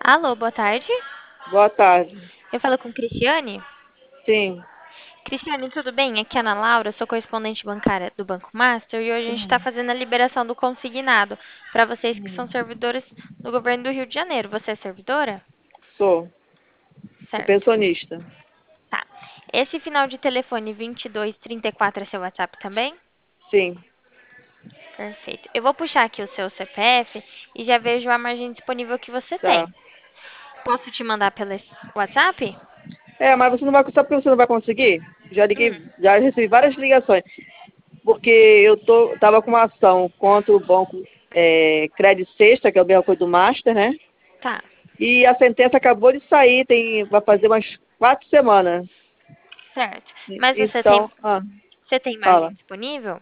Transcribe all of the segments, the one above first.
Alô, boa tarde. Boa tarde. Eu falo com Cristiane. Sim. Cristiane, tudo bem? Aqui é a Ana Laura, sou correspondente bancária do Banco Master e hoje a gente está fazendo a liberação do consignado para vocês que são servidores do governo do Rio de Janeiro. Você é servidora? Sou. Sou Certo. pensionista. Tá. Esse final de telefone 2234 é seu WhatsApp também? Sim. Perfeito. Eu vou puxar aqui o seu CPF e já vejo a margem disponível que você Tá. tem. Posso te mandar pelo WhatsApp? Mas você não vai, sabe por que você não vai conseguir? Já liguei, Hum, já recebi várias ligações. Porque tava com uma ação contra o banco Credit Sexta, que é o mesmo coisa do Master, né? tá. E a sentença acabou de sair, vai fazer umas 4 semanas. Certo. Mas Então, você tem margem fala. disponível?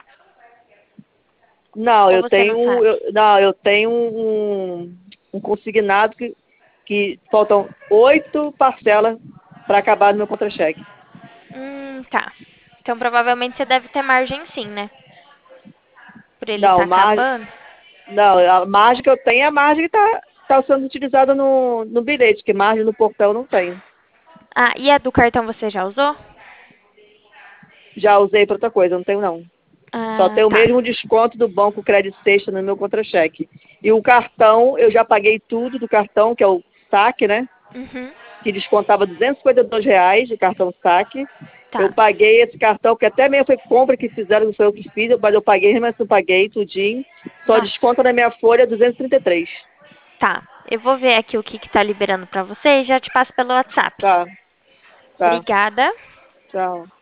Não, Ou você não sabe? eu tenho um consignado que faltam 8 parcelas para acabar no meu contra-cheque. Tá. Então provavelmente você deve ter margem sim, né? Por ele estar Não, acabando. não, a margem que eu tenho é a margem que está sendo utilizada no bilhete, que margem no portão eu não tenho. Ah, e a do cartão você já usou? Já usei para outra coisa, não tenho não. Só Ah, tenho o tá. mesmo desconto do Banco Credit Sexta no meu contra-cheque. E o cartão, eu já paguei tudo do cartão, que é o saque, né? Uhum. Que descontava R$ 252 de cartão saque. Eu Tá. paguei esse cartão, que até mesmo foi compra que fizeram, não foi eu que fiz, mas eu paguei, mas eu paguei tudinho. Só Nossa. desconta na minha folha 233. Tá. Eu vou ver aqui o que que tá liberando pra você e já te passo pelo WhatsApp. Tá, tá. Obrigada. Tchau.